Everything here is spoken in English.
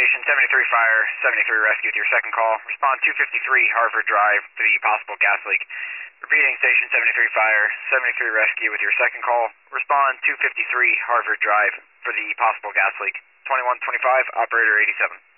Station 73 Fire, 73 Rescue with your second call. Respond 253 Harvard Drive to the possible gas leak. Repeating, Station 73 Fire, 73 Rescue with your second call. Respond 253 Harvard Drive for the possible gas leak. 2125, Operator 87.